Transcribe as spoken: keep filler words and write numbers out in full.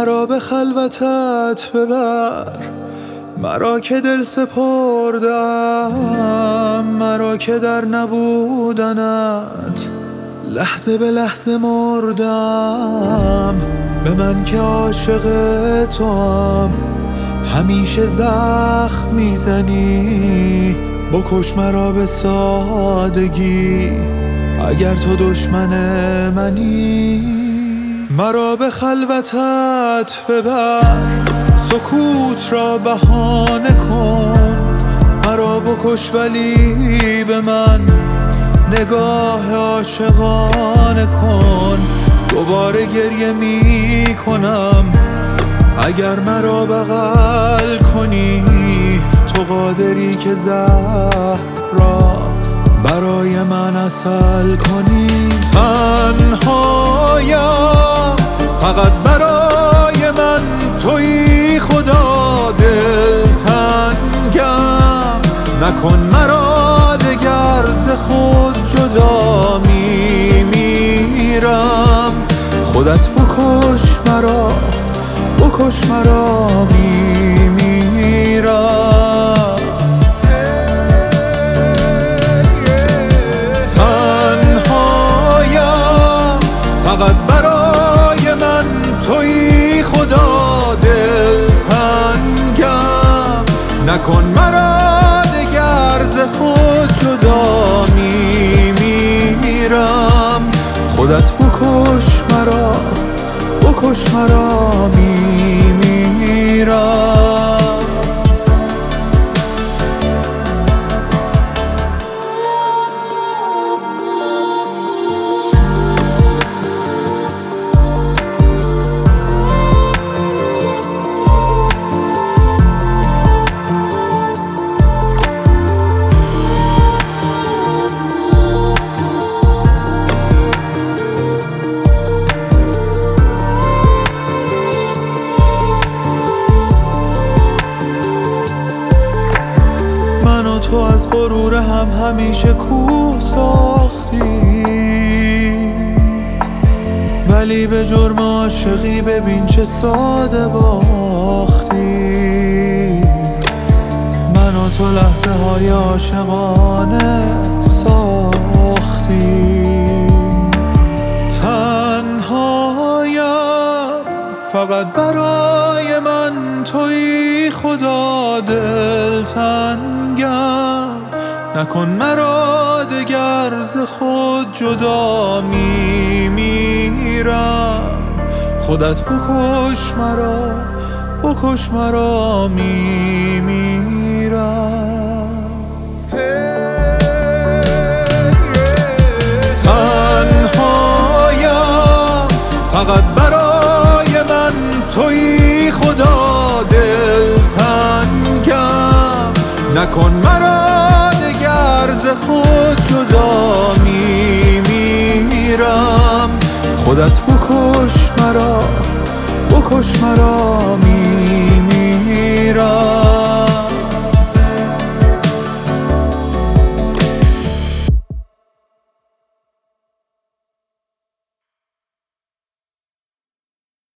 مرا به خلوتت ببر، مرا که دل سپردم، مرا که در نبودنت لحظه به لحظه مردم. به من که عاشق توام همیشه زخم میزنی، بکش مرا به سادگی اگر تو دشمن منی. مرا به خلوتت ببر، سکوت را بهانه کن، مرا بکش ولی به من نگاه عاشقانه کن. دوباره گریه می کنم اگر مرا بغل کنی، تو قادری که زهر را برای من عسل کنی. تنهایم فقط برای من تویی خدا، دلتنگم نکن مرا دگر ز خود جدا. می میرم خودت بکش مرا، بکش مرا. می میرم تنهایم فقط برای من تویی خدا، دلتنگم نکن مرا دگر ز خود جدا. می میرم خودت بکش مرا، بکش مرا. می میرم تو از غرور هم همیشه کوه ساختی، ولی به جرم عاشقی ببین چه ساده باختی. من و تو لحظه های عاشقانه ساختی. تنهایم فقط برای من تویی خدا، دلتنگم نکن مرا دگر ز خود جدا. می میرم خودت بکش مرا، بکش مرا. می میرم تنهایم فقط برای من تویی خدا، دلتنگم نکن مرا دگر ز خود جدا. می میرم خودت بکش مرا، بکش مرا. می